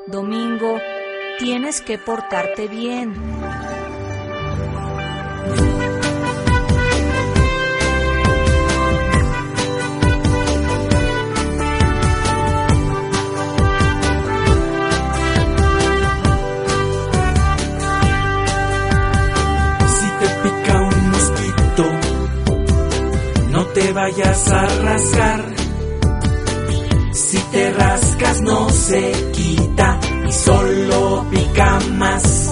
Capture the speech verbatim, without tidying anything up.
Domingo, tienes que portarte bien. Si te pica un mosquito, no te vayas a rascar. Si te rascas no se quita y solo pica más.